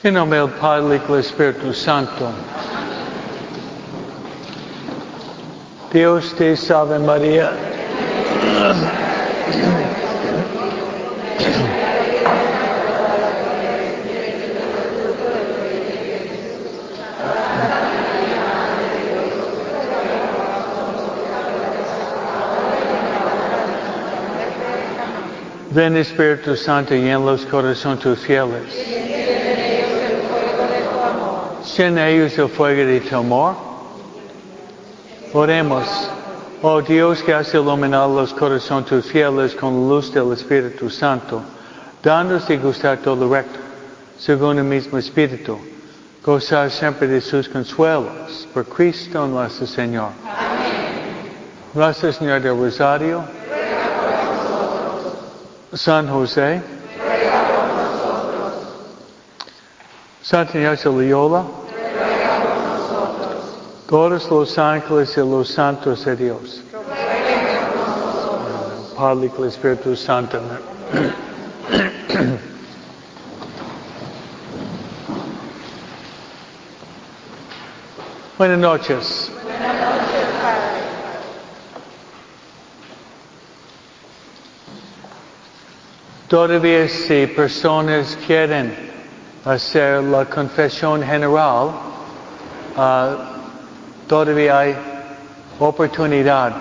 En nombre del Padre y del Espíritu Santo. Dios te salve María. Ven Espíritu Santo y en los corazones tus fieles. Llena ellos el fuego de tu amor. Oremos. Oh Dios que has iluminado los corazones tus fieles con la luz del Espíritu Santo, dándonos de gustar todo lo recto, según el mismo Espíritu, gozar siempre de sus consuelos. Por Cristo nuestro Señor. Amén. Nuestra Señora del Rosario, San José, Santa Ignacia Loyola, todos los ángeles y los santos de Dios. Padre y el Espíritu Santo. Buenas noches. Todavía si personas quieren hacer la confesión general, todavía hay oportunidad.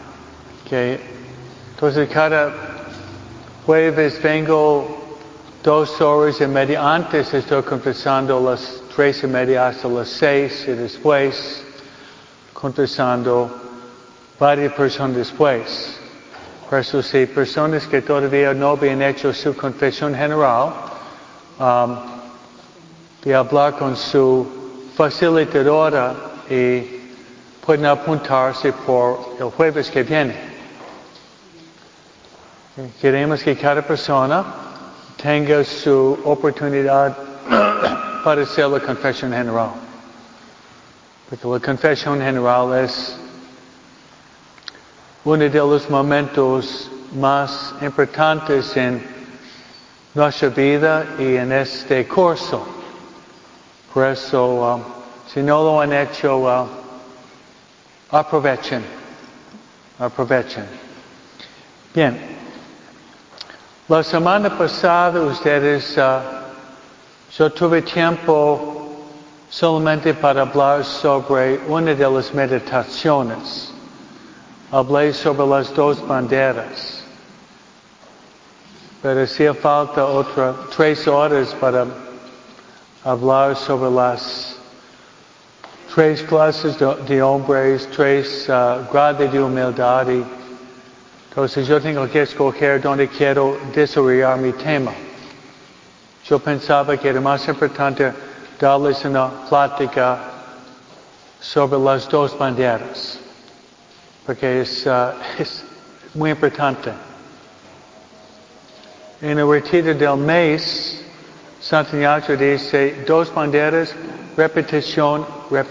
Entonces cada jueves vengo 2 horas y media antes, estoy confesando las 3:30 hasta las 6 y después confesando varias personas después. Por eso si personas que todavía no habían hecho su confesión general, de hablar con su facilitadora y pueden apuntarse por el jueves que viene. Queremos que cada persona tenga su oportunidad para hacer la confesión general. Porque la confesión general es uno de los momentos más importantes en nuestra vida y en este curso. Por eso, si no lo han hecho, aprovechen. Bien. La semana pasada ustedes, yo tuve tiempo solamente para hablar sobre una de las meditaciones. Hablé sobre las 2 banderas. Pero hacía falta 3 horas para hablar sobre las 3 clases de hombres, 3 grados de humildad. Entonces yo tengo que escoger dónde quiero desarrollar mi tema. Yo pensaba que era más importante darles una plática sobre las 2 banderas. Porque es muy importante. En el retiro del mes, Santa Ignacio dice 2 banderas, repetición,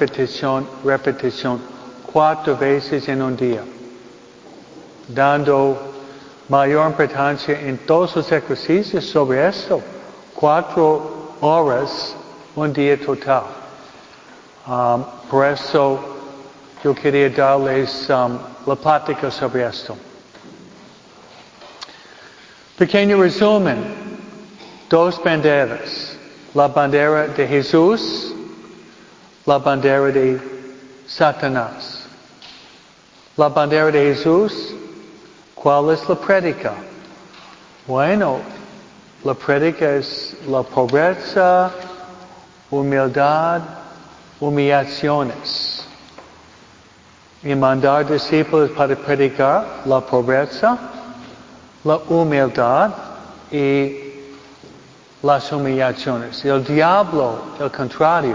4 veces en un día. Dando mayor importancia en todos los ejercicios sobre esto. 4 horas, un día total. Por eso yo quería darles la plática sobre esto. Pequeño resumen. 2 banderas. La bandera de Jesús, la bandera de Satanás. La bandera de Jesús, ¿cuál es la prédica? Bueno, la prédica es la pobreza, humildad, humillaciones. Y mandar discípulos para predicar la pobreza, la humildad y las humillaciones. El diablo, el contrario.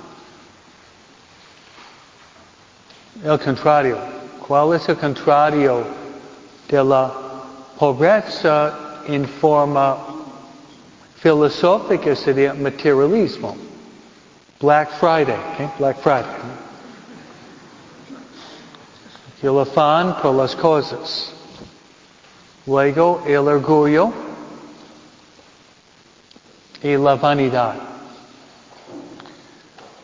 El contrario. ¿Cuál es el contrario de la pobreza en forma filosófica? Sería materialismo. Black Friday. Black Friday. El afán por las cosas. Luego el orgullo y la vanidad.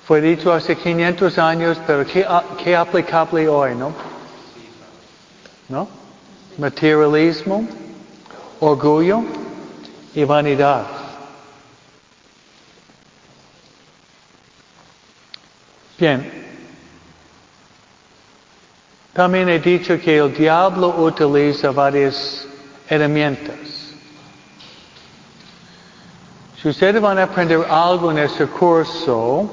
Fue dicho hace 500 años, pero qué aplicable hoy, ¿no? ¿No? Materialismo, orgullo y vanidad. Bien. También he dicho que el diablo utiliza varias herramientas. Si ustedes van a aprender algo en este curso,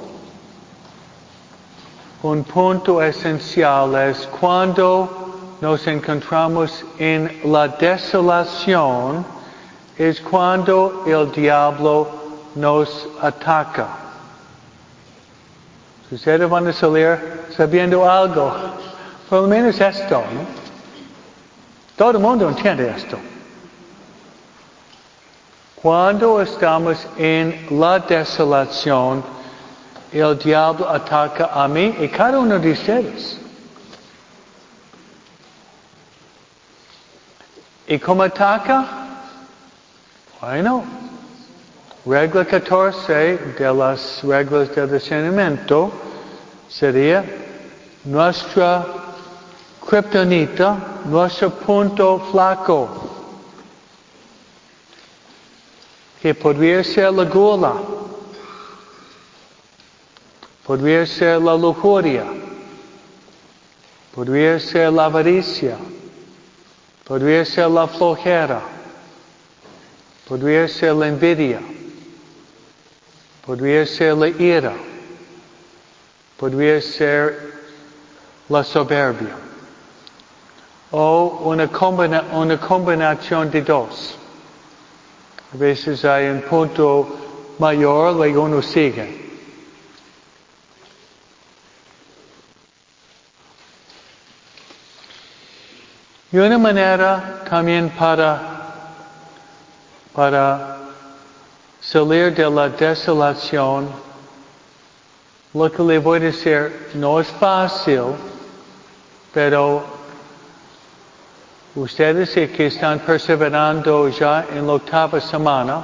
un punto esencial es cuando nos encontramos en la desolación, es cuando el diablo nos ataca. Si ustedes van a salir sabiendo algo, por lo menos esto, ¿no? Todo el mundo entiende esto. Cuando estamos en la desolación, el diablo ataca a mí y cada uno de ustedes. ¿Y cómo ataca? Bueno, regla 14 de las reglas del discernimiento sería nuestra kriptonita, nuestro punto flaco, que podría ser la gula, podría ser la lujuria, podría ser la avaricia, podría ser la flojera, podría ser la envidia, podría ser la ira, podría ser la soberbia, o una combinación de dos. A veces hay un punto mayor, luego uno sigue. Y una manera también para salir de la desolación, lo que le voy a decir no es fácil, pero ustedes que están perseverando ya en la 8ª semana,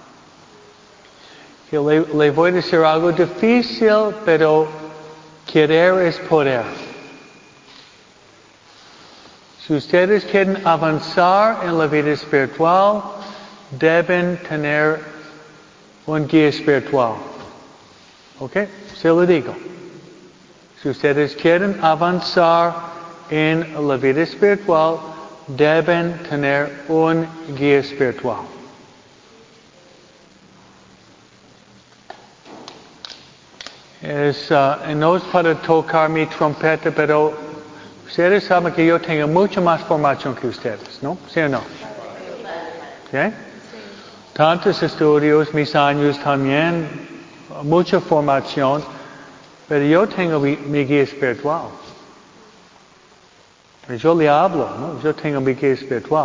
que le voy a decir algo difícil, pero querer es poder. Si ustedes quieren avanzar en la vida espiritual, deben tener un guía espiritual. ¿Ok? Se lo digo. Si ustedes quieren avanzar en la vida espiritual, deben tener un guía espiritual. No es para tocar mi trompeta, pero ustedes saben que yo tengo mucha más formación que ustedes, ¿no? ¿Sí o no? ¿Sí? Tantos estudios, mis años también, mucha formación, pero yo tengo mi guía espiritual. Yo le hablo, ¿no? Yo tengo mi guía espiritual.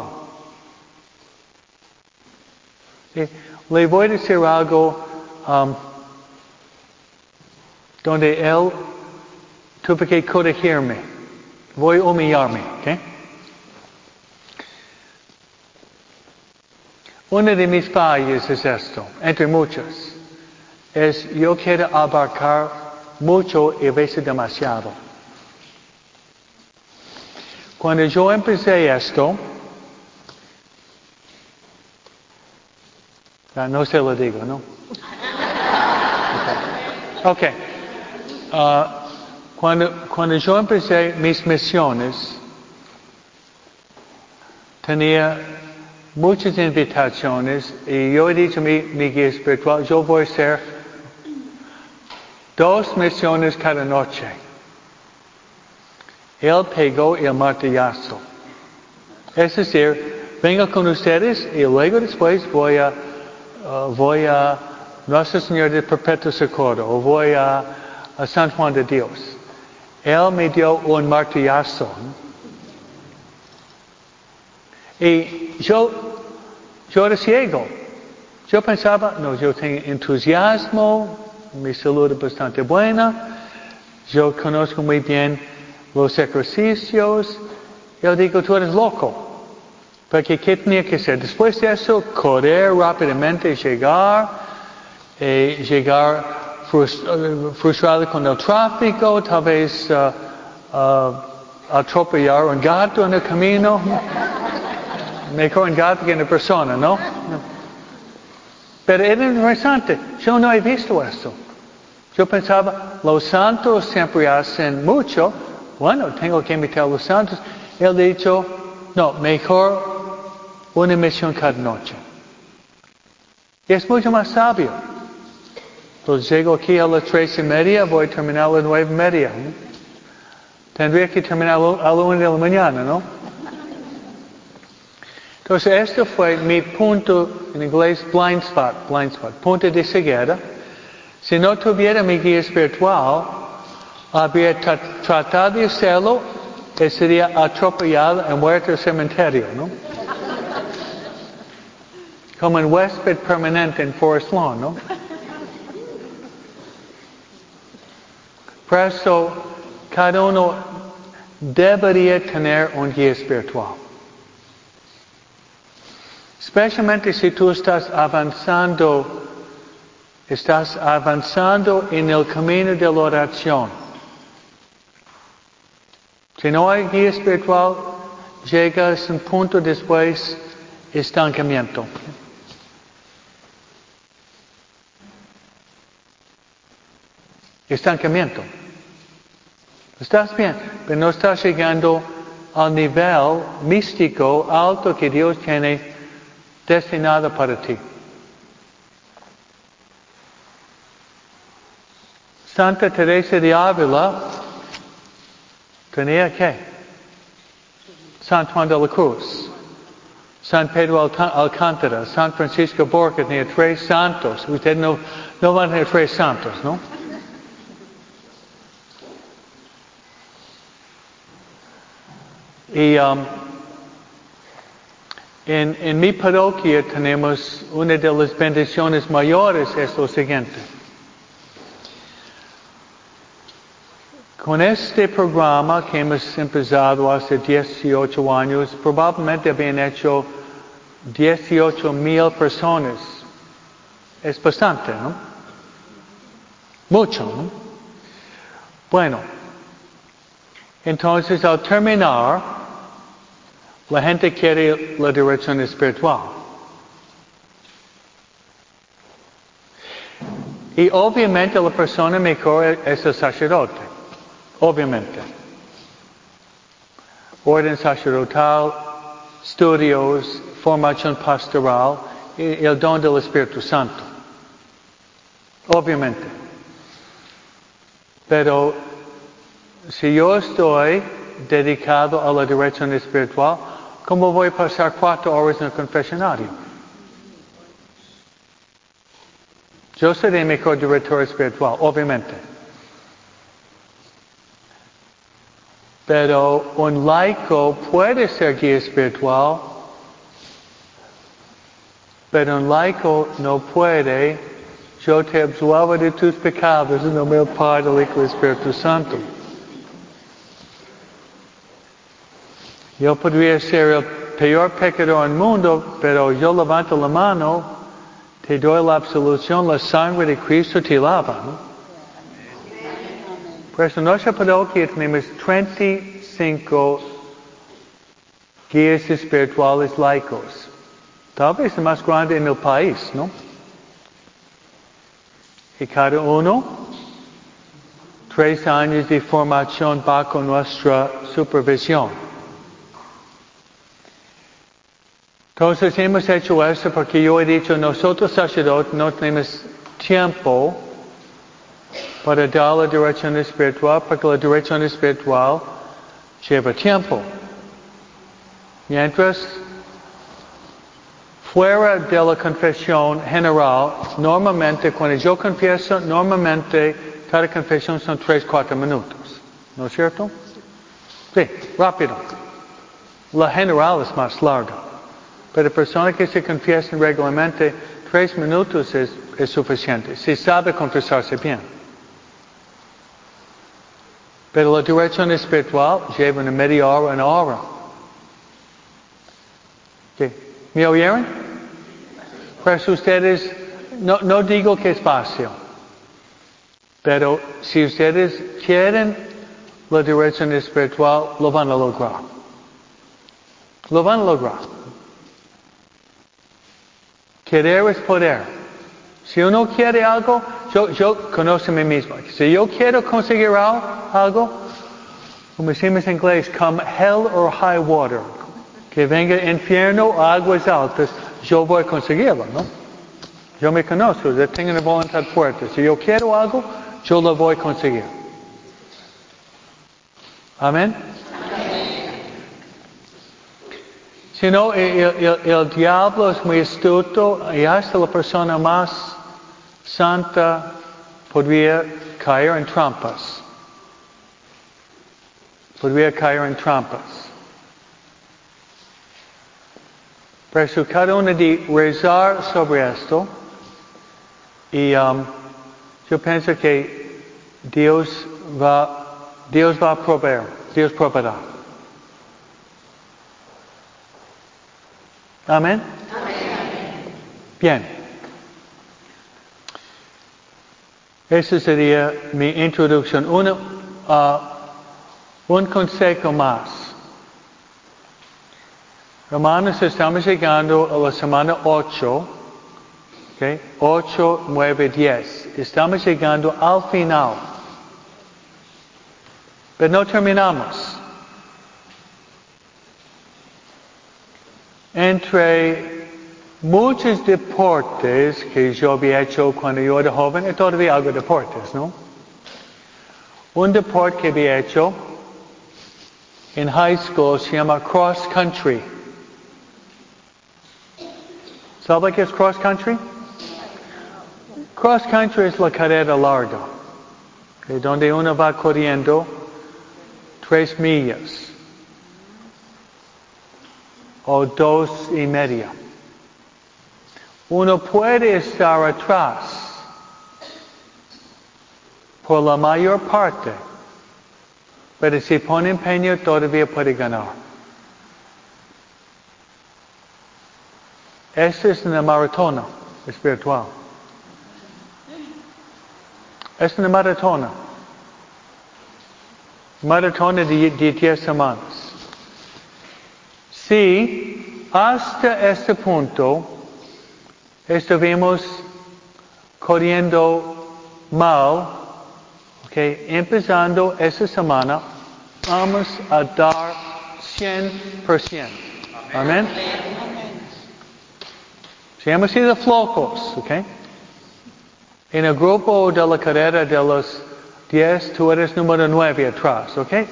¿Sí? Le voy a decir algo donde él tuvo que corregirme. Voy a humillarme, ¿ok? Una de mis fallas es esto, entre muchas. Es yo quiero abarcar mucho y a veces demasiado. Cuando yo empecé esto, no se lo digo, ¿no? Ok. Cuando yo empecé mis misiones, tenía muchas invitaciones y yo he dicho a mi guía espiritual, yo voy a hacer 2 misiones cada noche. Él pegó el martillazo. Es decir, vengo con ustedes y luego después voy a Nuestra Señora de Perpetuo Socorro o voy a San Juan de Dios. Él me dio un martillazo. Y yo era ciego. Yo pensaba, no, yo tengo entusiasmo, mi salud es bastante buena, yo conozco muy bien los ejercicios. Yo digo, tú eres loco. Porque ¿qué tenía que hacer? Después de eso, correr rápidamente, llegar frustrado con el tráfico, tal vez atropellar un gato en el camino. Mejor un gato que una persona, ¿no? Pero era interesante, yo no he visto eso. Yo pensaba, los santos siempre hacen mucho, bueno, tengo que imitar a los santos. Él ha dicho, no, mejor una misión cada noche. Y es mucho más sabio. Entonces llego aquí a las 3:30, voy a terminar a las 9:30. ¿No? Tendría que terminar a la 1 de la mañana, ¿no? Entonces este fue mi punto, en inglés, blind spot, punto de ceguera. Si no tuviera mi guía espiritual, habría tratado de hacerlo y sería atropellado y muerto en el cementerio, ¿no? Como un huésped permanente en Forest Lawn, ¿no? Por eso, cada uno debería tener un guía espiritual. Especialmente si tú estás avanzando en el camino de la oración. Si no hay guía espiritual, llegas a un punto después de estancamiento. Estancamiento. Estás bien, pero no estás llegando al nivel místico alto que Dios tiene destinado para ti. Santa Teresa de Ávila tenía ¿qué? San Juan de la Cruz, San Pedro Alcántara, San Francisco Borja, tenía 3 santos. Ustedes no van a tener 3 santos, ¿no? Y en mi parroquia tenemos una de las bendiciones mayores, es lo siguiente. Con este programa que hemos empezado hace 18 años, probablemente habían hecho 18,000 personas. Es bastante, ¿no? Mucho, ¿no? Bueno, entonces al terminar, la gente quiere la dirección espiritual. Y obviamente la persona mejor es el sacerdote. Obviamente. Orden sacerdotal, estudios, formación pastoral y el don del Espíritu Santo. Obviamente. Pero si yo estoy dedicado a la dirección espiritual, ¿cómo voy a pasar 4 horas en el confesionario? Yo seré el mejor director espiritual, obviamente. Pero un laico puede ser guía espiritual, pero un laico no puede, yo te absuelvo de tus pecados en nombre del Padre, del Hijo y del Espíritu Santo. Yo podría ser el peor pecador del mundo, pero yo levanto la mano, te doy la absolución, la sangre de Cristo te lava, ¿no? Por eso en nuestra parroquia tenemos 35 guías espirituales laicos. Tal vez el más grande en el país, ¿no? Y cada uno, 3 años de formación bajo nuestra supervisión. Entonces hemos hecho eso porque yo he dicho, nosotros sacerdotes no tenemos tiempo para dar la dirección espiritual, porque la dirección espiritual lleva tiempo. Mientras, fuera de la confesión general, normalmente, cuando yo confieso, cada confesión son 3-4 minutos. ¿No es cierto? Sí, rápido. La general es más larga. Pero la persona que se confiesa regularmente, 3 minutos es suficiente. Si sabe confesarse bien. Pero la dirección espiritual lleva una media hora, 1 hora. ¿Qué? ¿Me oyeron? Pues ustedes, no digo que es fácil. Pero si ustedes quieren la dirección espiritual, lo van a lograr. Lo van a lograr. Querer es poder. Si uno quiere algo, yo conozco a mí mismo. Si yo quiero conseguir algo, como decimos en inglés, come hell or high water, que venga infierno o aguas altas, yo voy a conseguirlo, ¿no? Yo me conozco, yo tengo una voluntad fuerte. Si yo quiero algo, yo lo voy a conseguir. Amén. Si no, el diablo es muy astuto y hasta la persona más santa podría caer en trampas. Podría caer en trampas. Por eso cada uno de rezar sobre esto y yo pienso que Dios va a proveer. Dios proveerá. Amén. Bien. Esa sería mi introducción. Un consejo más. Hermanos, estamos llegando a la semana 8. Okay? 8, 9, 10. Estamos llegando al final. Pero no terminamos. Entre muchos deportes que yo había hecho cuando yo era joven, y todavía hago deportes, ¿no? Un deporte que había hecho en high school se llama cross country. ¿Sabe qué es cross country? Cross country es la carrera larga, okay, donde uno va corriendo 3 millas. O 2.5. Uno puede estar atrás por la mayor parte, pero si pone empeño todavía puede ganar. Esta es una maratona espiritual. Es una maratona. Maratona de 10 semanas. Si hasta este punto estuvimos corriendo mal, okay, empezando esta semana, vamos a dar 100%. Amén. Si hemos sido flojos, okay, en el grupo de la carrera de los 10, tú eres número 9 atrás, okay?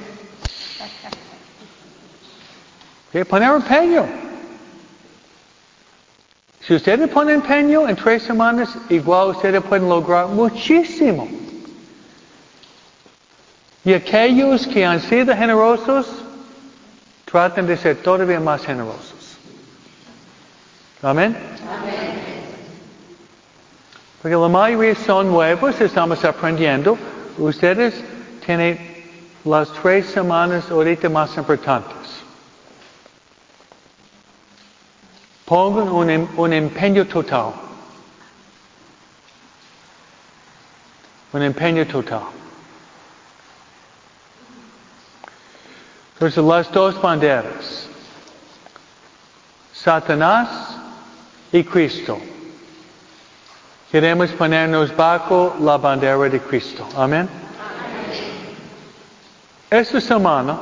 Okay, poner empeño. Si ustedes ponen empeño en 3 semanas, igual ustedes pueden lograr muchísimo. Y aquellos que han sido generosos, traten de ser todavía más generosos. Amén. Porque la mayoría son nuevos, estamos aprendiendo. Ustedes tienen las 3 semanas ahorita más importantes. Pongan un empeño total. Un empeño total. Entonces, las 2 banderas. Satanás y Cristo. Queremos ponernos bajo la bandera de Cristo. Amén. Esta semana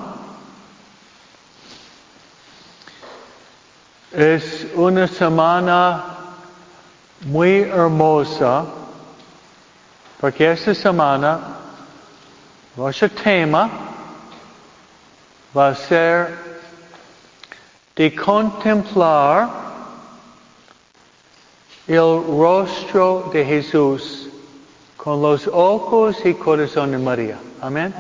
es una semana muy hermosa porque esta semana nuestro tema va a ser de contemplar el rostro de Jesús con los ojos y corazón de María. Amén.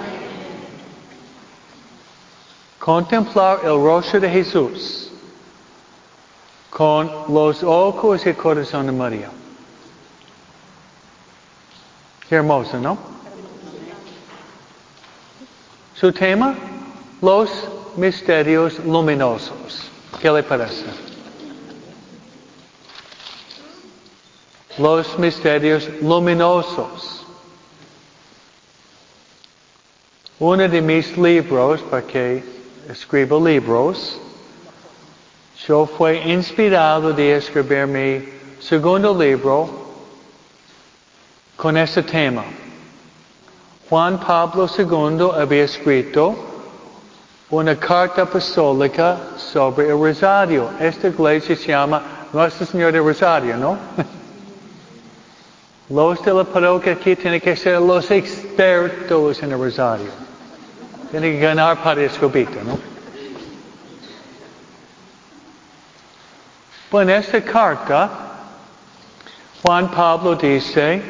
Contemplar el rostro de Jesús con los ojos y corazón de María. Qué hermoso, ¿no? Su tema, los misterios luminosos. ¿Qué le parece? Los misterios luminosos. uno de mis libros, porque escribo libros, yo fui inspirado de escribir mi segundo libro con este tema. Juan Pablo II había escrito una carta apostólica sobre el Rosario. Esta iglesia se llama Nuestra Señora del Rosario, ¿no? Los de la parroquia aquí tienen que ser los expertos en el Rosario. Tienen que ganar para escobita, ¿no? Bueno, en esta carta, Juan Pablo dice,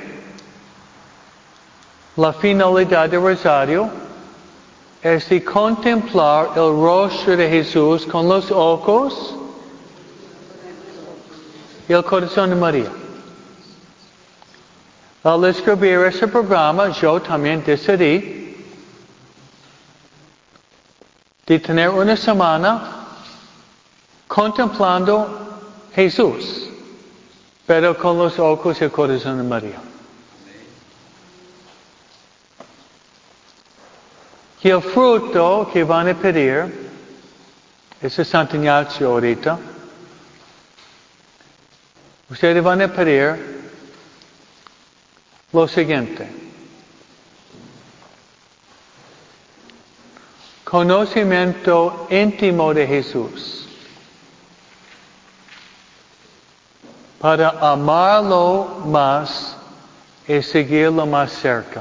la finalidad del Rosario es de contemplar el rostro de Jesús con los ojos y el corazón de María. Al escribir este programa, yo también decidí de tener una semana contemplando Jesús, pero con los ojos y el corazón de María. Y el fruto que van a pedir, ese es Santo Ignacio ahorita, ustedes van a pedir lo siguiente. Conocimiento íntimo de Jesús. Para amarlo más y seguirlo más cerca.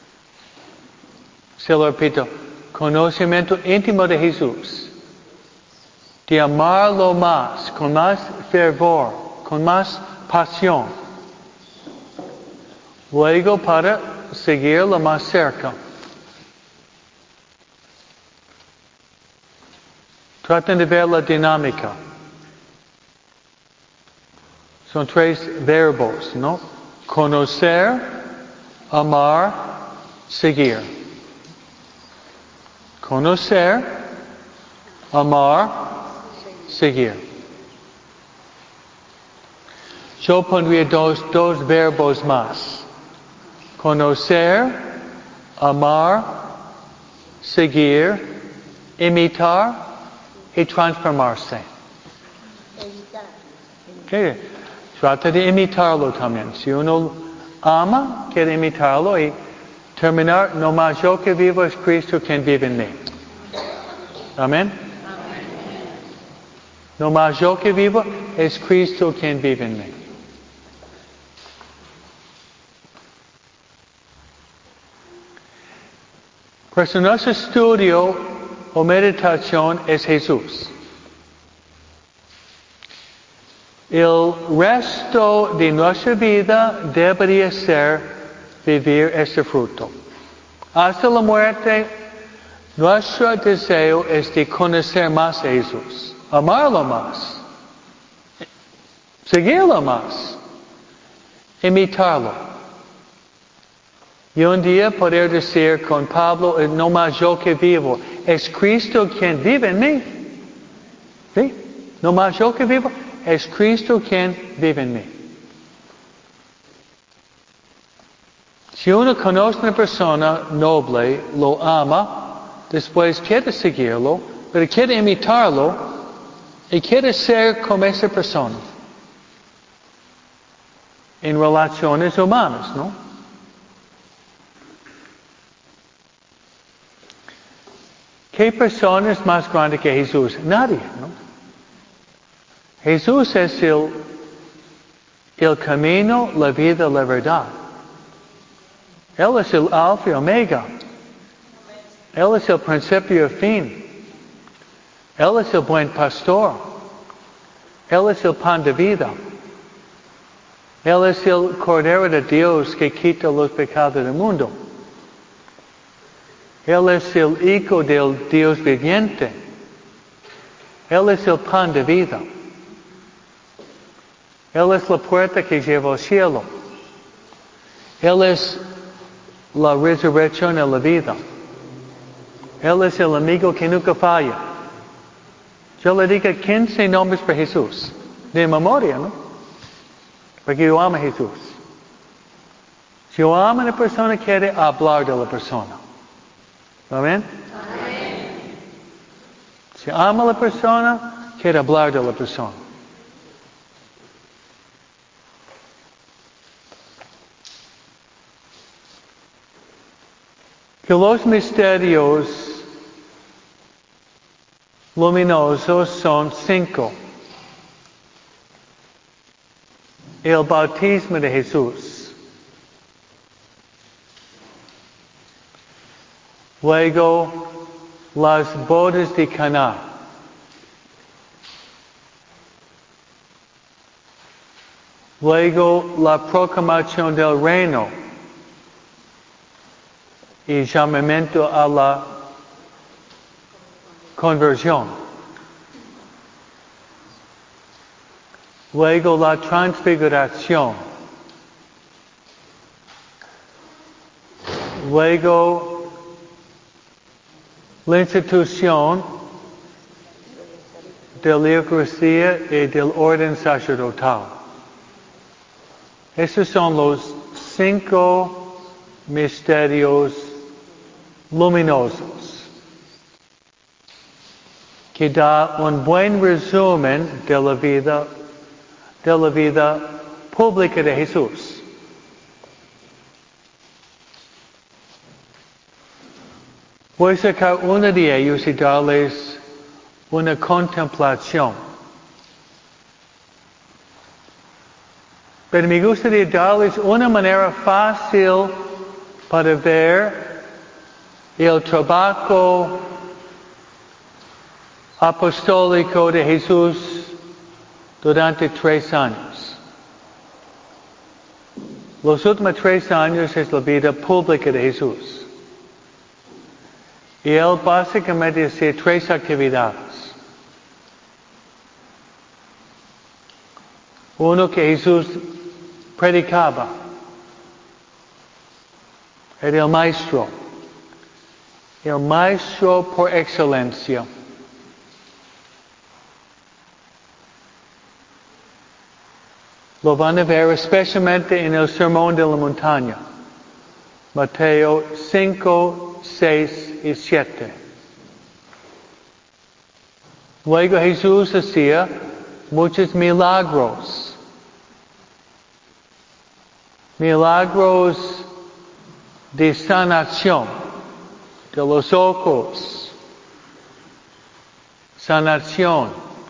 Se lo repito. Conocimiento íntimo de Jesús. De amarlo más, con más fervor, con más pasión. Luego para seguirlo más cerca. Traten de ver la dinámica. Son tres verbos, ¿no? Conocer, amar, seguir. Conocer, amar, seguir. Yo pondría dos verbos más. Conocer, amar, seguir, imitar y transformarse. ¿Qué? Trata de imitarlo también. Si uno ama, quiere imitarlo y terminar, no más yo que vivo es Cristo quien vive en mí. Amén. No más yo que vivo es Cristo quien vive en mí. Pues nuestro estudio o meditación es Jesús. El resto de nuestra vida debería ser vivir este fruto. Hasta la muerte, nuestro deseo es de conocer más a Jesús, amarlo más, seguirlo más, imitarlo. Y un día poder decir con Pablo, no más yo que vivo, es Cristo quien vive en mí. ¿Sí? No más yo que vivo, es Cristo quien vive en mí. Si uno conoce a una persona noble, lo ama, después quiere seguirlo, pero quiere imitarlo y quiere ser como esa persona. En relaciones humanas, ¿no? ¿Qué persona es más grande que Jesús? Nadie, ¿no? Jesús es el camino, la vida, la verdad. Él es el alfa y omega. Él es el principio y el fin. Él es el buen pastor. Él es el pan de vida. Él es el Cordero de Dios que quita los pecados del mundo. Él es el Hijo del Dios viviente. Él es el pan de vida. Él es la puerta que lleva al cielo. Él es la resurrección y la vida. Él es el amigo que nunca falla. Yo le digo 15 nombres para Jesús. De memoria, ¿no? Porque yo amo a Jesús. Si yo amo a una persona, quiere hablar de la persona. ¿Amén? Si ama a la persona, quiere hablar de la persona. Que los misterios luminosos son 5. El bautismo de Jesús. Luego, las bodas de Caná. Luego, la proclamación del reino y llamamiento a la conversión. Luego, la transfiguración. Luego, la institución de la Eucaristía y del orden sacerdotal. Esos son los 5 misterios luminosos que da un buen resumen de la vida pública de Jesús. Voy a sacar uno de ellos y darles una contemplación. Pero me gustaría darles una manera fácil para ver el trabajo apostólico de Jesús durante 3 años. Los últimos 3 años es la vida pública de Jesús. Y él básicamente hacía 3 actividades. Uno, que Jesús predicaba. Era el maestro. El maestro por excelencia. Lo van a ver especialmente en el Sermón de la Montaña. Mateo 5, 6 y 7. Luego Jesús hacía muchos milagros. Milagros de sanación de los ojos. Sanación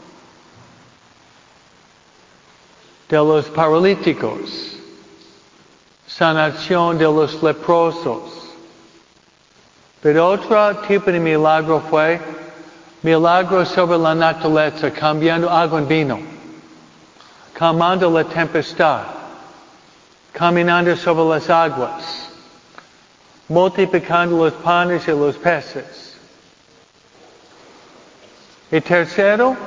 de los paralíticos. Sanación de los leprosos. Pero otro tipo de milagro fue milagro sobre la naturaleza, cambiando agua en vino, calmando la tempestad, caminando sobre las aguas, multiplicando los panes y los peces. Y tercero,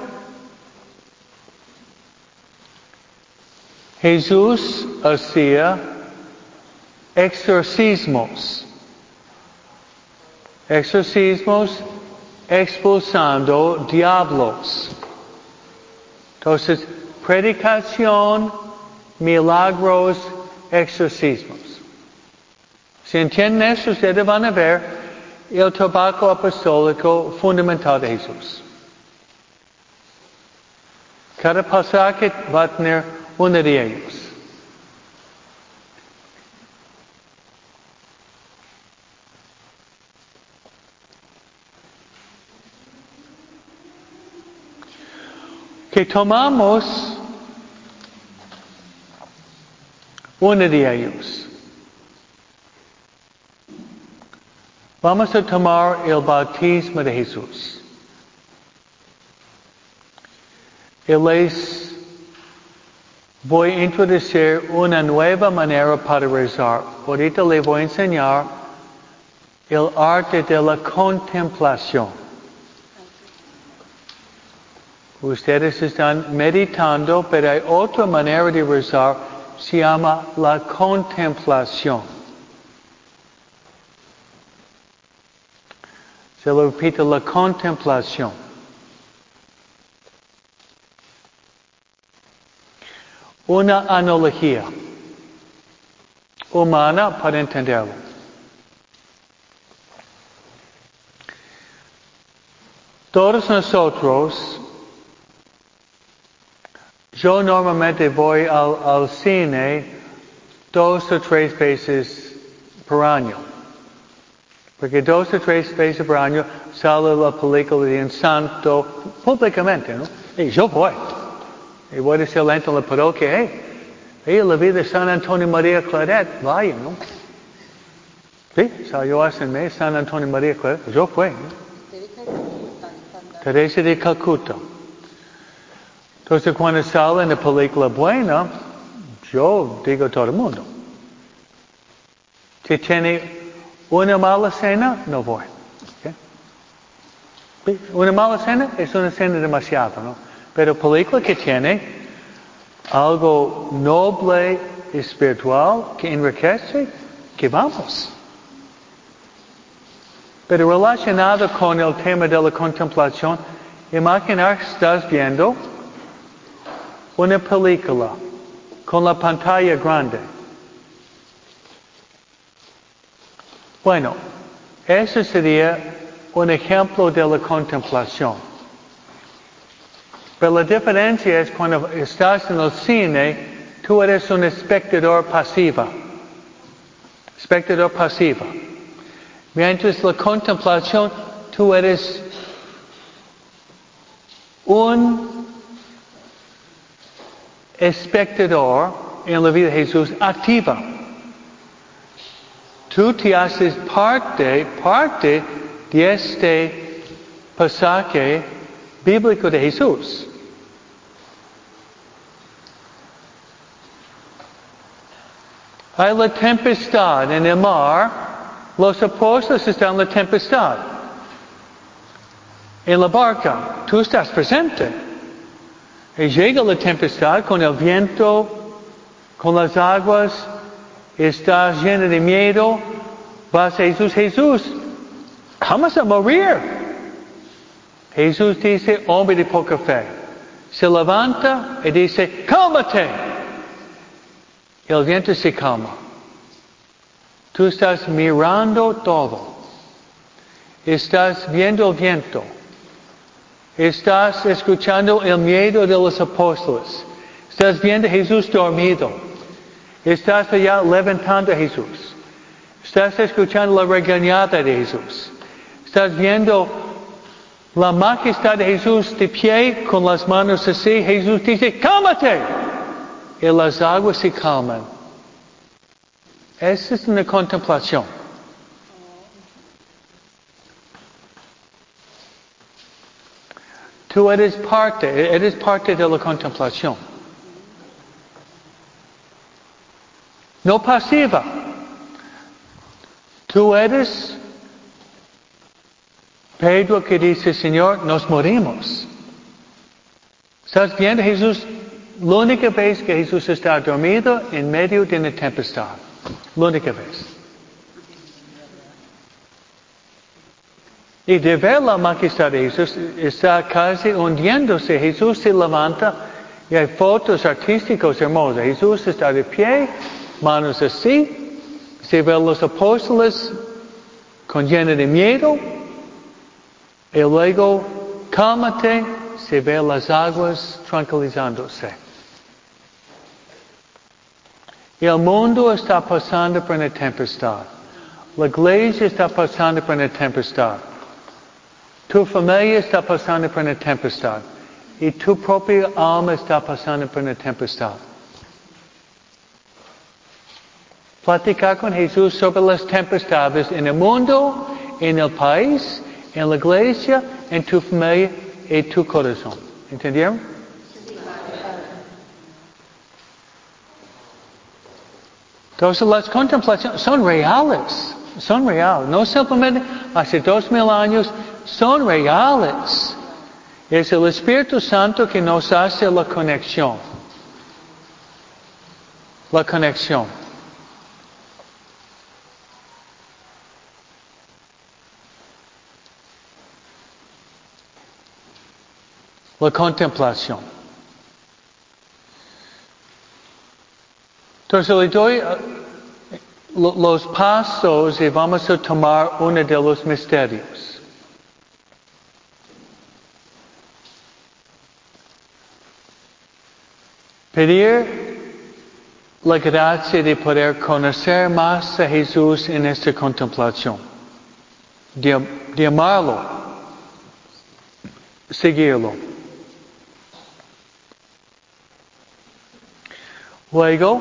Jesús hacía exorcismos. Exorcismos expulsando diablos. Entonces, predicación, milagros, exorcismos. Si entienden esto, ustedes van a ver el trabajo apostólico fundamental de Jesús. Cada pasaje va a tener uno de ellos. Que tomamos uno de ellos. Vamos a tomar el bautismo de Jesús. Y les voy a introducir una nueva manera para rezar. Ahorita les voy a enseñar el arte de la contemplación. Ustedes están meditando, pero hay otra manera de rezar, se llama la contemplación. Se lo repito, la contemplación. Una analogía humana para entenderlo. Todos nosotros, yo normalmente voy al cine 2 o 3 veces por año. Porque 2 o 3 veces por año sale la película de un santo públicamente, ¿no? Y yo voy. Y voy a decirle en la parroquia, la vida de San Antonio María Claret, vaya, ¿no? Sí, salió hace un mes San Antonio María Claret, yo fui, ¿no? Teresa de Calcuta. Entonces cuando sale una película buena, yo digo a todo el mundo. Si tiene una mala cena, no voy. ¿Okay? Una mala cena es una cena demasiado, ¿no? Pero película que tiene algo noble, espiritual, que enriquece, que vamos. Pero relacionado con el tema de la contemplación, imaginar que estás viendo una película con la pantalla grande. Bueno, eso sería un ejemplo de la contemplación. Pero la diferencia es cuando estás en el cine, tú eres un espectador pasiva. Espectador pasiva. Mientras la contemplación, tú eres un espectador en la vida de Jesús activa. Tú te haces parte de este pasaje bíblico de Jesús. Hay la tempestad en el mar. Los apóstoles están en la tempestad. En la barca, tú estás presente. Y llega la tempestad con el viento, con las aguas, estás lleno de miedo, vas a Jesús, vamos a morir. Jesús dice, hombre de poca fe. Se levanta y dice, cálmate. El viento se calma. Tú estás mirando todo. Estás viendo el viento. Estás escuchando el miedo de los apóstoles. Estás viendo a Jesús dormido. Estás allá levantando a Jesús. Estás escuchando la regañada de Jesús. Estás viendo la majestad de Jesús de pie con las manos así. Jesús dice, cálmate. Y las aguas se calman. Esa es una contemplación. Tú eres parte de la contemplación. No pasiva. Tú eres Pedro que dice, Señor, nos morimos. ¿Estás viendo Jesús? La única vez que Jesús está dormido en medio de una tempestad. La única vez. Y de ver la majestad de Jesús, está casi hundiéndose. Jesús se levanta y hay fotos artísticas hermosas. Jesús está de pie, manos así. Se ven los apóstoles con lleno de miedo. Y luego, cálmate, se ven las aguas tranquilizándose. Y el mundo está pasando por una tempestad. La iglesia está pasando por una tempestad. Tu familia está pasando por una tempestad. Y tu propia alma está pasando por una tempestad. Platicar con Jesús sobre las tempestades en el mundo, en el país, en la iglesia, en tu familia y tu corazón. ¿Entendieron? Entonces las contemplaciones son reales. No simplemente hace 2000 años, son reales. Es el Espíritu Santo que nos hace la conexión. La conexión. La contemplación. Entonces le doy los pasos y vamos a tomar uno de los misterios. Pedir la gracia de poder conocer más a Jesús en esta contemplación. De amarlo. Seguirlo. Luego,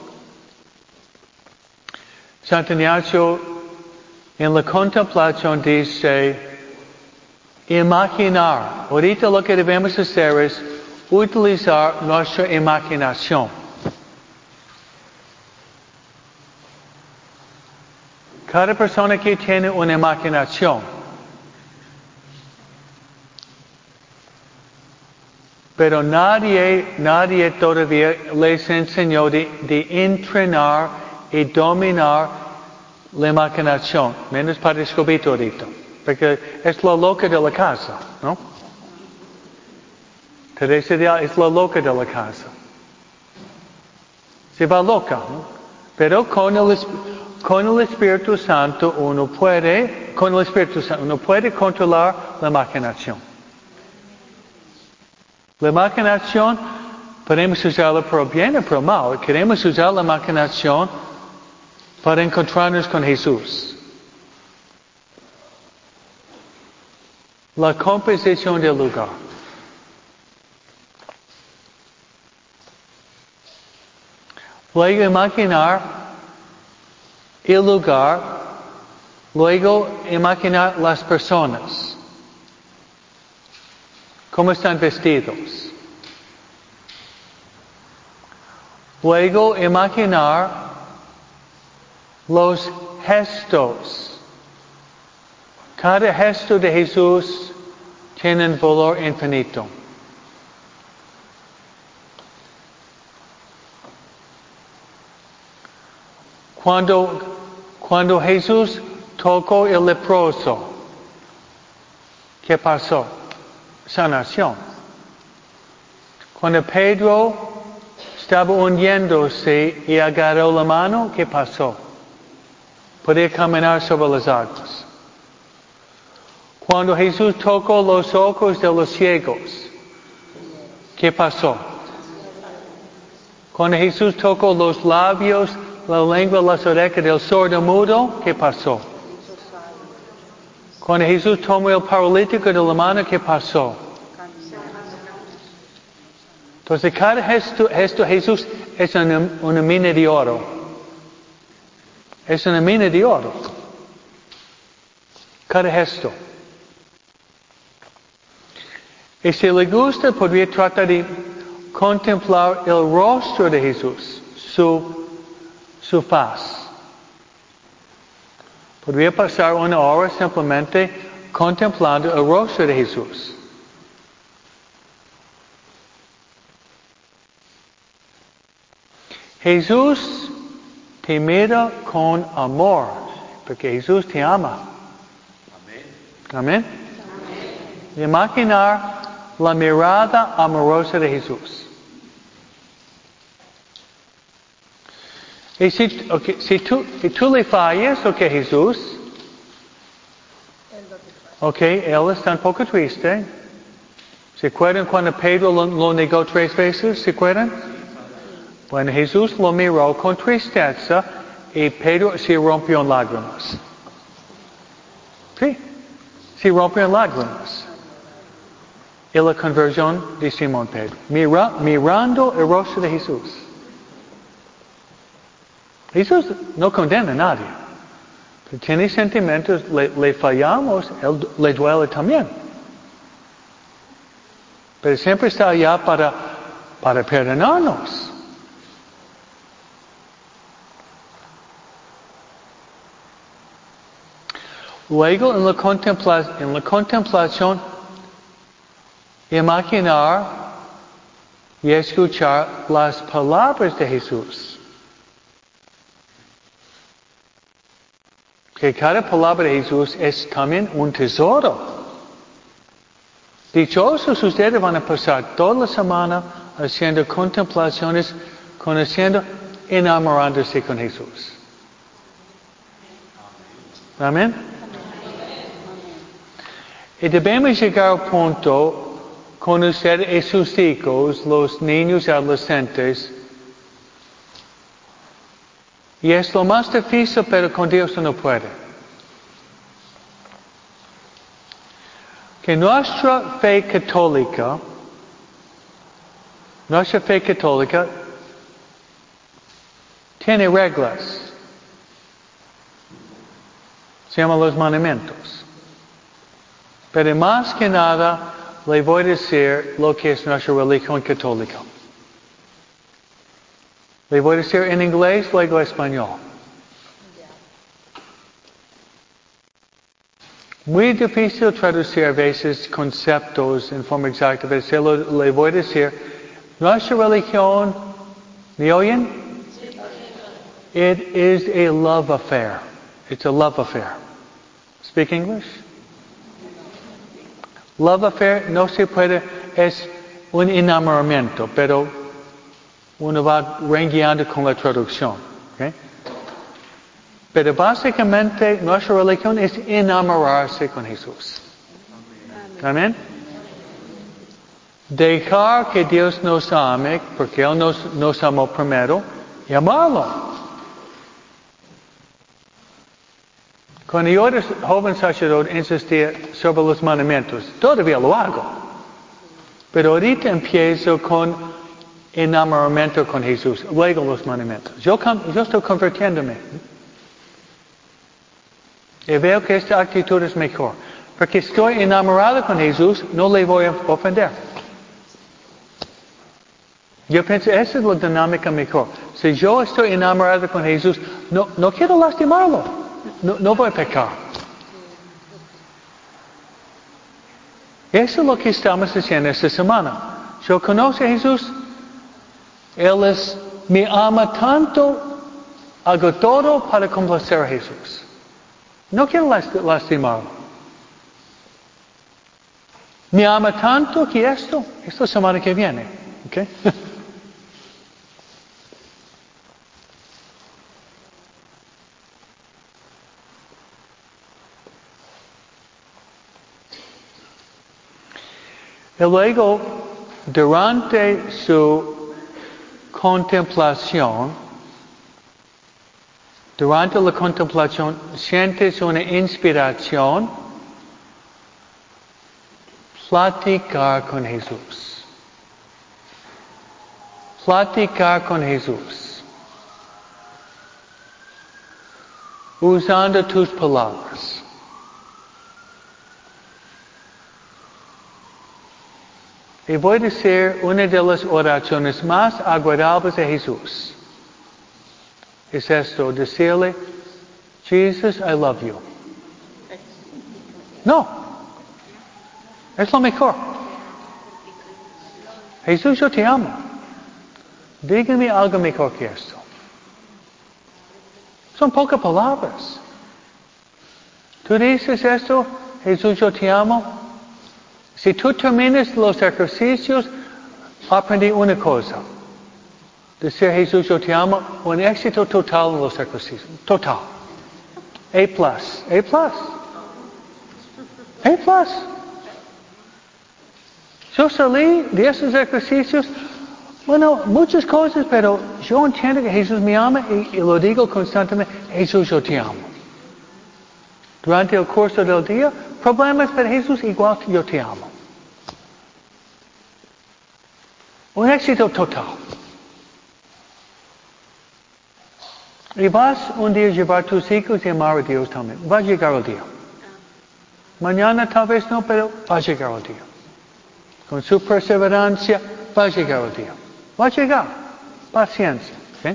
Santo Ignacio en la contemplación dice, imaginar. Ahorita lo que debemos hacer es utilizar nuestra imaginación. Cada persona que tiene una imaginación. Pero nadie todavía les enseñó de entrenar y dominar la imaginación. Menos para Escobito ahorita. Porque es la loca de la casa, ¿no? Teresa es la loca de la casa. Se va loca, ¿no? Pero con el Espíritu Santo uno puede controlar la imaginación. La imaginación podemos usarla por bien o por mal. Queremos usar la imaginación para encontrarnos con Jesús. La composición del lugar. Luego imaginar el lugar. Luego imaginar las personas. ¿Cómo están vestidos? Luego imaginar los gestos. Cada gesto de Jesús tiene un valor infinito. Cuando Jesús tocó el leproso, ¿qué pasó? Sanación. Cuando Pedro estaba hundiéndose y agarró la mano, ¿qué pasó? Podía caminar sobre las aguas. Cuando Jesús tocó los ojos de los ciegos, ¿qué pasó? Cuando Jesús tocó los labios, la lengua, las orejas del sordo mudo, ¿qué pasó? Cuando Jesús tomó el paralítico de la mano, ¿qué pasó? Entonces cada gesto de Jesús es una mina de oro. Es una mina de oro. Cada gesto. Y si le gusta, podría tratar de contemplar el rostro de Jesús, su faz. Podría pasar una hora simplemente contemplando el rostro de Jesús. Jesús te mira con amor, porque Jesús te ama. Amén. Imaginar la mirada amorosa de Jesús. Y si tú le fallas, Jesús, Él está un poco triste. ¿Se acuerdan cuando Pedro lo negó 3 veces? ¿Se acuerdan? Bueno, Jesús lo miró con tristeza y Pedro se rompió en lágrimas. Sí, se rompió en lágrimas. Y la conversión de Simón Pedro. Mirando el rostro de Jesús. Jesús no condena a nadie. Pero tiene sentimientos, le fallamos, Él le duele también. Pero siempre está allá para perdonarnos. Luego en la contemplación, imaginar y escuchar las palabras de Jesús. Que cada palabra de Jesús es también un tesoro. Dichosos ustedes van a pasar toda la semana haciendo contemplaciones, conociendo, enamorándose con Jesús. Amén. Y debemos llegar al punto con usted y sus hijos, los niños y adolescentes. Y es lo más difícil, pero con Dios uno puede. Que nuestra fe católica tiene reglas. Se llaman los mandamientos. Pero más que nada, le voy a decir lo que es nuestra religión católica. Le voy a decir en inglés, luego en español. Muy difícil traducir a veces conceptos en forma exacta, pero le voy a decir, nuestra religión, ¿me oyen? It is a love affair. It's a love affair. Speak English? Love affair no se puede, es un enamoramiento, pero uno va rengueando con la traducción. ¿Okay? Pero básicamente nuestra religión es enamorarse con Jesús. Amén. Dejar que Dios nos ame, porque Él nos amó primero, y amarlo. Cuando yo era joven sacerdote insistía sobre los mandamientos. Todavía lo hago. Pero ahorita empiezo con enamoramiento con Jesús. Luego los mandamientos. Yo estoy convirtiéndome. Y veo que esta actitud es mejor. Porque estoy enamorado con Jesús, no le voy a ofender. Yo pienso, esa es la dinámica mejor. Si yo estoy enamorado con Jesús, no quiero lastimarlo. No voy a pecar. Eso es lo que estamos haciendo esta semana. Yo conozco a Jesús. Él me ama tanto, hago todo para complacer a Jesús. No quiero lastimarlo. Me ama tanto que esta semana que viene. ¿Okay? Y luego, durante su contemplación, sientes una inspiración, platicar con Jesús. Platicar con Jesús. Usando tus palabras. Y voy a decir una de las oraciones más agradables de Jesús. Es esto, decirle, Jesus, I love you. No. Es lo mejor. Jesús, yo te amo. Dígame algo mejor que esto. Son pocas palabras. Tú dices esto, Jesús, yo te amo. Si tú terminas los ejercicios, aprendí una cosa. Decir Jesús, yo te amo, un éxito total en los ejercicios. Total. A+. Yo salí de esos ejercicios, muchas cosas, pero yo entiendo que Jesús me ama y lo digo constantemente, Jesús, yo te amo. Durante el curso del día, problemas, pero Jesús, igual que yo te amo. Un éxito total. Y vas un día a llevar tus hijos y amar a Dios también. Va a llegar el día. Mañana tal vez no, pero va a llegar el día. Con su perseverancia, va a llegar el día. Va a llegar. Paciencia. ¿Okay?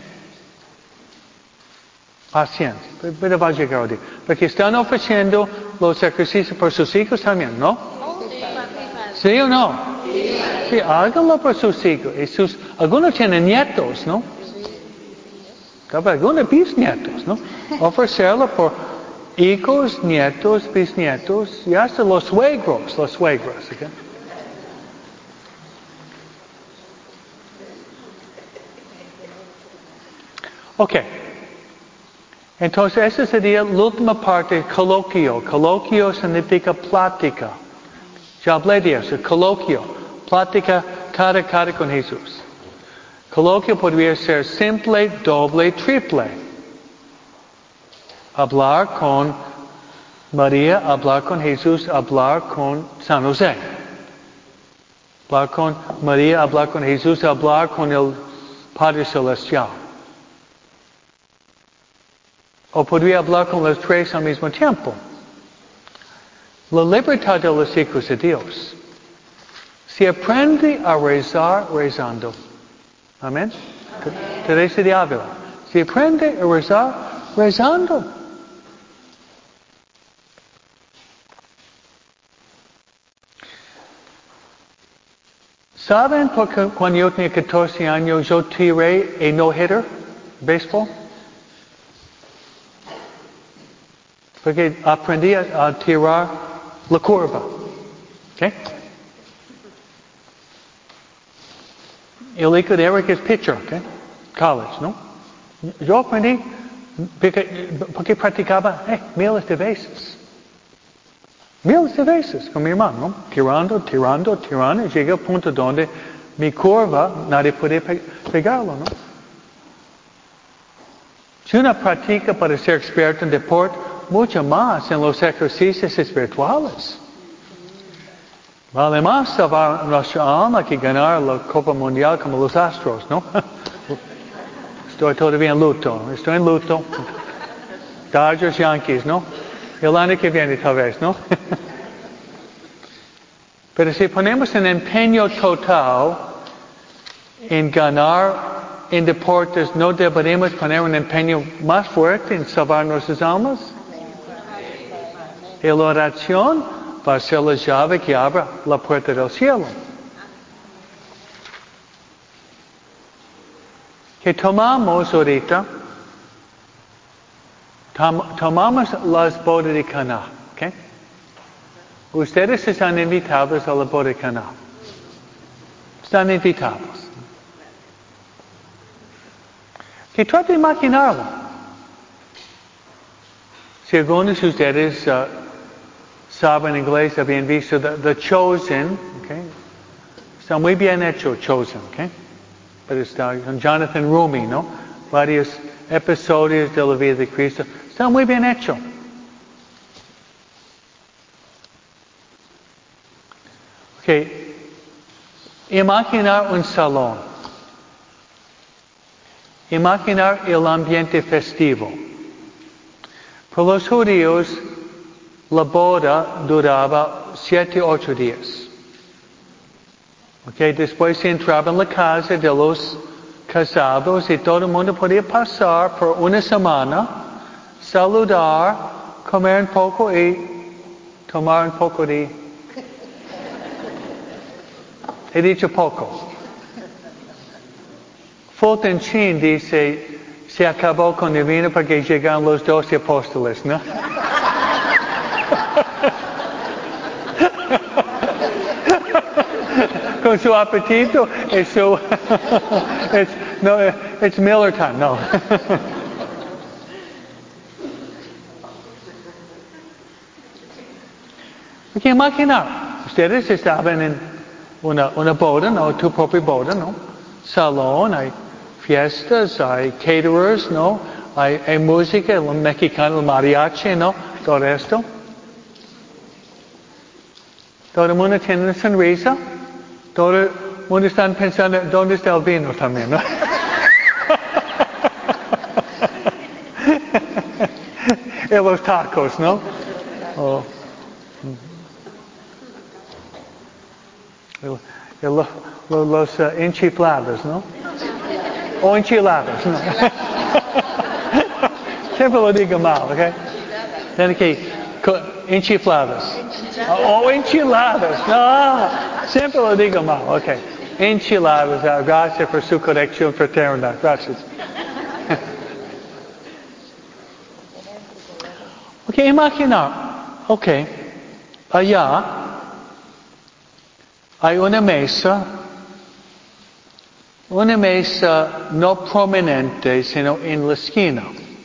Paciencia. Pero va a llegar el día. Porque están ofreciendo los ejercicios por sus hijos también, ¿no? ¿Sí o no? Sí, háganlo por sus hijos. Algunos tienen nietos, ¿no? Algunos bisnietos, ¿no? Ofrecerlo por hijos, nietos, bisnietos y hasta los suegros. ¿Okay? Ok. Entonces, esa sería la última parte, coloquio. Coloquio significa plática. Ya hablé de eso, coloquio. Plática cara a cara con Jesús. Coloquio podría ser simple, doble, triple. Hablar con María, hablar con Jesús, hablar con San José. Hablar con María, hablar con Jesús, hablar con el Padre Celestial. O podría hablar con los tres al mismo tiempo. La libertad de los hijos de Dios. Se aprende a rezar rezando. Amén. Teresa de Ávila. Se aprende a rezar rezando. ¿Saben por qué cuando yo tenía 14 años yo tiré a no-hitter, béisbol? Porque aprendí a tirar la curva. ¿Okay? El hijo de Eric es pitcher, ¿okay? College, ¿no? Yo aprendí porque practicaba miles de veces. Miles de veces con mi hermano, ¿no? Tirando, y llegué al punto donde mi curva nadie puede pegarlo, ¿no? Si uno practica para ser experto en deporte, mucho más en los ejercicios espirituales. Vale más salvar nuestra alma que ganar la Copa Mundial como los Astros, ¿no? Estoy todavía en luto. Dodgers, Yankees, ¿no? El año que viene tal vez, ¿no? Pero si ponemos un empeño total en ganar en deportes, ¿no deberíamos poner un empeño más fuerte en salvar nuestras almas? Y la oración va a ser la llave que abra la puerta del cielo. Que tomamos ahorita, tomamos las bodas de Caná, ¿ok? Ustedes están invitados a la boda de Caná. Están invitados. Que trate de imaginarlo. Si algunos de ustedes saben inglés, habían visto The Chosen, ¿ok? Está muy bien hecho, Chosen, ¿ok? Pero está con Jonathan Rumi, ¿no? Varios episodios de la vida de Cristo. Está muy bien hecho. Ok. Imaginar un salón. Imaginar el ambiente festivo. Para los judíos, la boda duraba 7 u 8 días. Okay, después se entraba en la casa de los casados y todo el mundo podía pasar por una semana, saludar, comer un poco y tomar un poco de... He dicho poco. Fulton Sheen dice, se acabó con el vino porque llegaron los 12 apóstoles, ¿no? Con su apetito, es Miller time, no. Hay que imaginar, ustedes estaban en una boda, ¿no? Tu propia boda, ¿no? Salón, hay fiestas, hay caterers, ¿no? Hay música, el mexicano, el mariachi, ¿no? Todo esto. Todo el mundo tiene una sonrisa. Todo el mundo está pensando, ¿dónde está el vino también, no? Y los tacos, ¿no? Oh. Los enchiflados, ¿no? O enchiladas, ¿no? Siempre lo digo mal, ¿ok? Tiene que enchifladas. O enchiladas, no, siempre lo digo mal, ok. Enchiladas, gracias por su corrección fraterna, gracias. Ok, imaginar, ok, allá hay una mesa no prominente, sino en la esquina.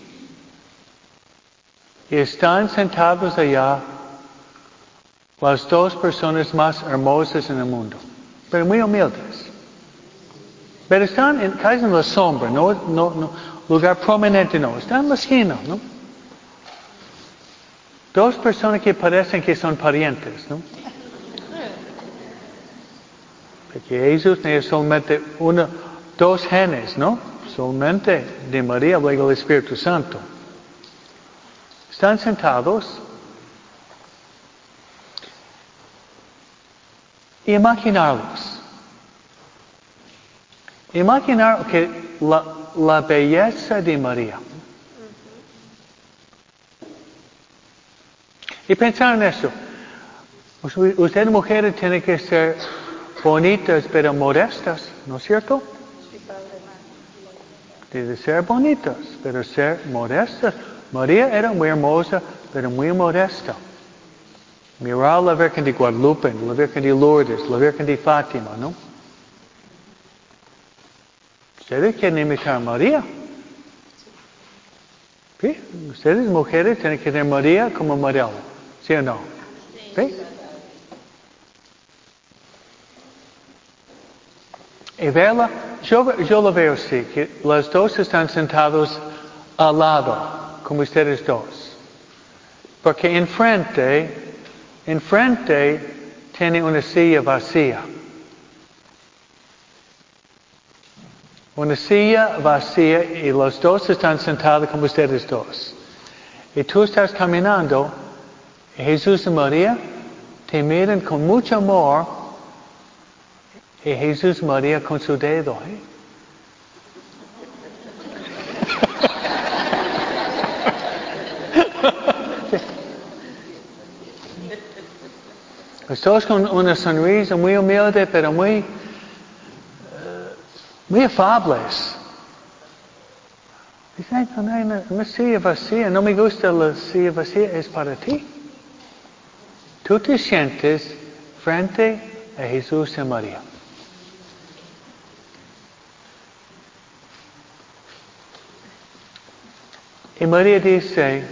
Y están sentados allá las dos personas más hermosas en el mundo. pero muy humildes. Pero están casi en la sombra, no, lugar prominente no, están en la esquina, ¿no? Dos personas que parecen que son parientes, ¿no? Porque Jesús tiene solamente dos genes, ¿no? Solamente de María, luego el Espíritu Santo. Están sentados. Imaginar que la belleza de María. Y pensar en eso. Ustedes mujeres tienen que ser bonitas pero modestas, ¿no es cierto? Debe ser bonitas, pero ser modestas. María era muy hermosa, pero muy modesta. Mirar la Virgen de Guadalupe, la Virgen de Lourdes, la Virgen de Fátima, ¿no? Ustedes quieren imitar a María. ¿Sí? Ustedes mujeres tienen que tener María como modelo. ¿Sí o no? ¿Sí? Y verla, yo lo veo así, que las dos están sentados al lado, como ustedes dos. Porque enfrente tiene una silla vacía. Una silla vacía y los dos están sentados como ustedes dos. Y tú estás caminando, y Jesús y María te miran con mucho amor, y Jesús y María con su dedo. Los dos con una sonrisa muy humilde, pero muy afables. Dicen, una silla vacía, no me gusta la silla vacía, es para ti. Tú te sientes frente a Jesús y María. Y María dice,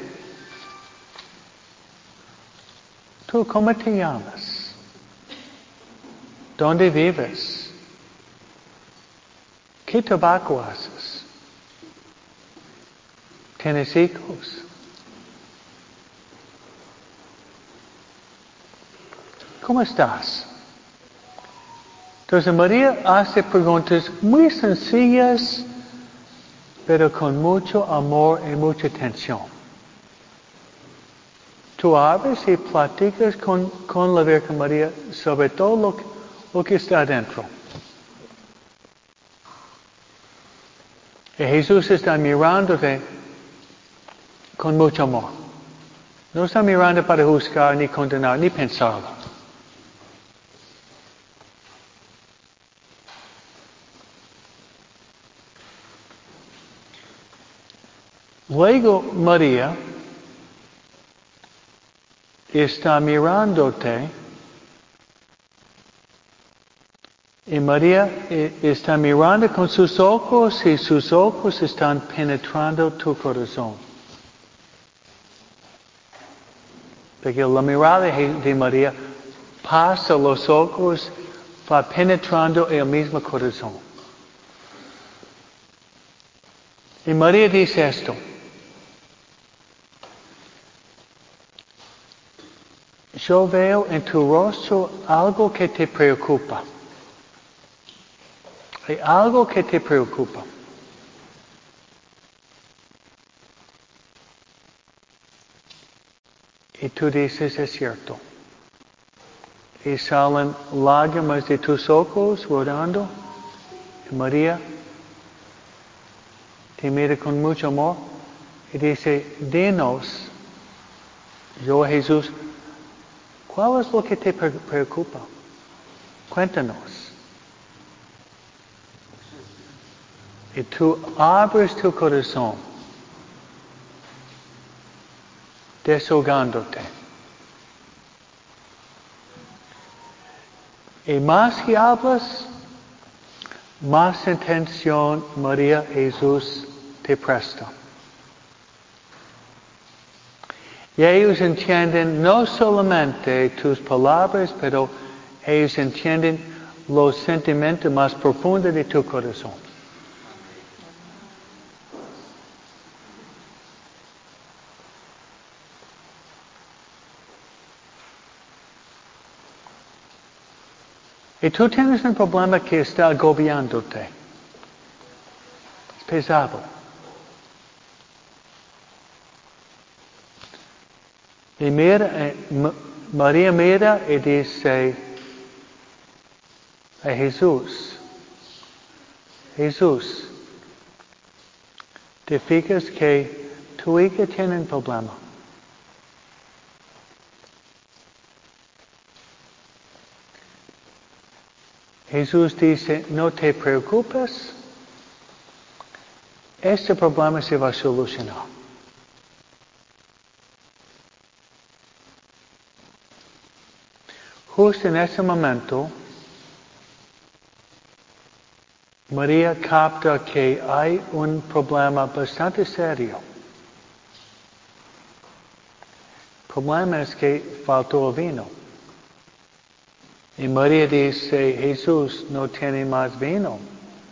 ¿tú cómo te llamas? ¿Dónde vives? ¿Qué trabajo haces? ¿Tienes hijos? ¿Cómo estás? Entonces María hace preguntas muy sencillas, pero con mucho amor y mucha atención. Tú abres y platicas con la Virgen María sobre todo lo que está adentro. Y Jesús está mirándote con mucho amor. No está mirando para juzgar, ni condenar, ni pensarlo. Luego María está mirándote y María está mirando con sus ojos y sus ojos están penetrando tu corazón. Porque la mirada de María pasa los ojos, va penetrando el mismo corazón. Y María dice esto. Yo veo en tu rostro algo que te preocupa. Hay algo que te preocupa. Y tú dices, es cierto. Y salen lágrimas de tus ojos rodando. Y María te mira con mucho amor y dice, dinos, yo Jesús, ¿cuál es lo que te preocupa? Cuéntanos. Y tú abres tu corazón, desahogándote. Y más que hablas, más atención María Jesús te presta. Y ellos entienden no solamente tus palabras, pero ellos entienden los sentimientos más profundos de tu corazón. Y tú tienes un problema que está agobiándote. Es pesado. Y mira, María mira y dice a Jesús, Jesús, ¿te fijas que tu hija tiene un problema? Jesús dice, no te preocupes, este problema se va a solucionar. Justo en ese momento, María capta que hay un problema bastante serio. El problema es que faltó el vino. Y María dice, Jesús no tiene más vino.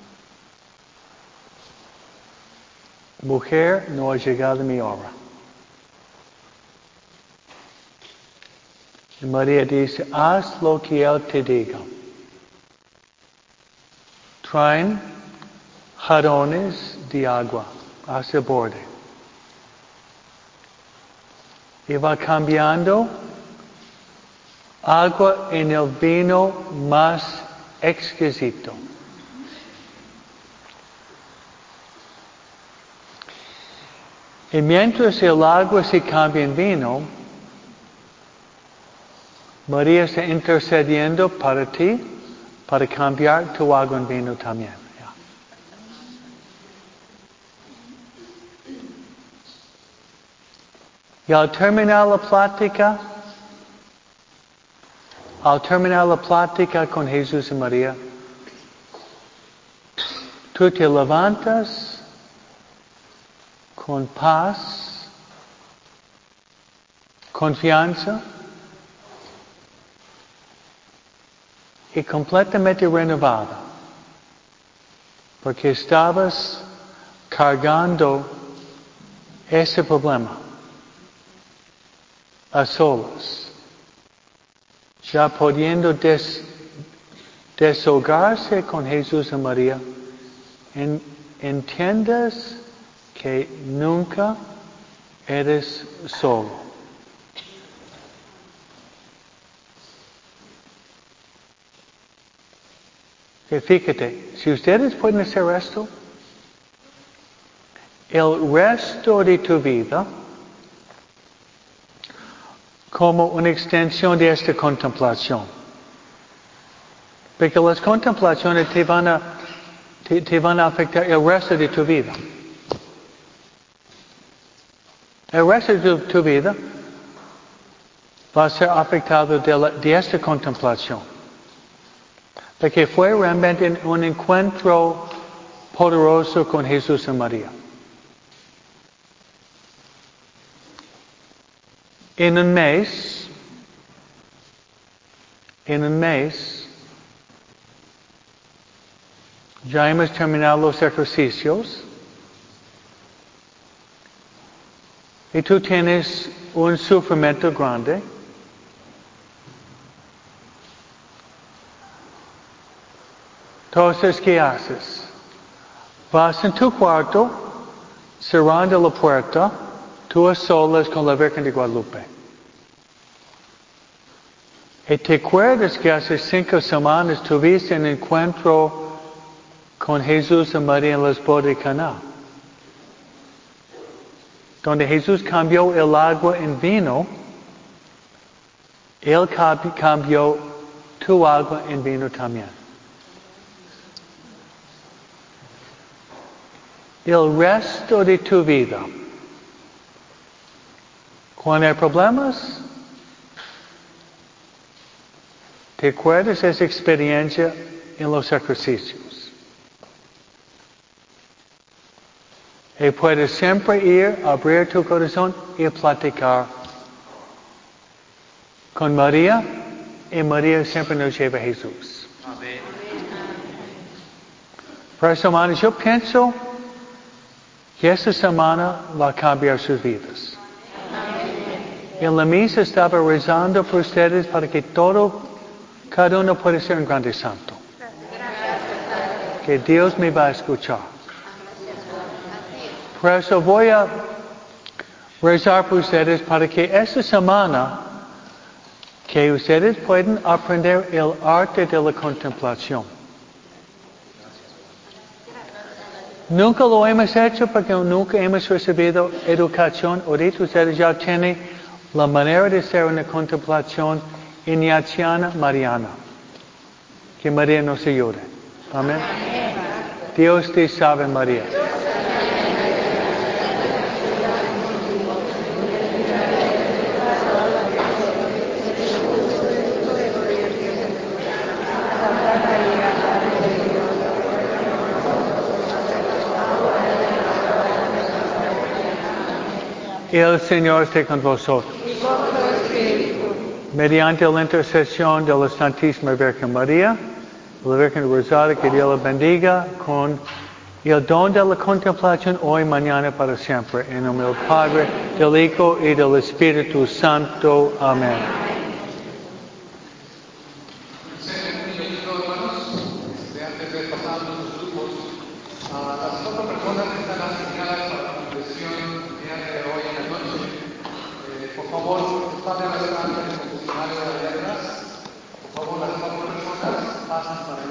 Mujer, no ha llegado mi hora. Y María dice, haz lo que Él te diga. Traen jarrones de agua hacia el borde. Y va cambiando agua en el vino más exquisito. Y mientras el agua se cambia en vino, María está intercediendo para ti, para cambiar tu agua en vino también. Y al terminar la plática con Jesús y María, tú te levantas con paz, confianza y completamente renovada, porque estabas cargando ese problema a solas, ya pudiendo deshogarse con Jesús y María, entiendas que nunca eres solo. Que fíjate, si ustedes pueden hacer esto, el resto de tu vida, como una extensión de esta contemplación. Porque las contemplaciones te van a afectar el resto de tu vida. El resto de tu vida va a ser afectado de esta contemplación. Porque fue realmente un encuentro poderoso con Jesús y María. En un mes, ya hemos terminado los ejercicios y tú tienes un sufrimiento grande. Entonces, ¿qué haces? Vas en tu cuarto, cerrando la puerta, tú a solas con la Virgen de Guadalupe. Y te acuerdas que hace 5 semanas tuviste un encuentro con Jesús y María en las bodas de Caná, donde Jesús cambió el agua en vino. Él cambió tu agua en vino también. El resto de tu vida, cuando hay problemas, ¿te acuerdas de esa experiencia en los ejercicios? Y puedes siempre ir, abrir tu corazón y platicar con María, y María siempre nos lleva a Jesús. Amén. Por eso, hermanos, yo pienso que esta semana va a cambiar sus vidas. En la misa estaba rezando por ustedes para que cada uno pueda ser un grande santo. Que Dios me va a escuchar. Por eso voy a rezar por ustedes para que esta semana que ustedes puedan aprender el arte de la contemplación. Nunca lo hemos hecho porque nunca hemos recibido educación. Ahorita ustedes ya tienen la manera de hacer una contemplación ignaciana mariana. Que María nos ayude. Amén. Dios te salve María. El Señor esté con vosotros. Mediante la intercesión de la Santísima Virgen María, la Virgen Rosaria, que Dios la bendiga con el don de la contemplación hoy, mañana, para siempre. En nombre del Padre, del Hijo y del Espíritu Santo. Amén.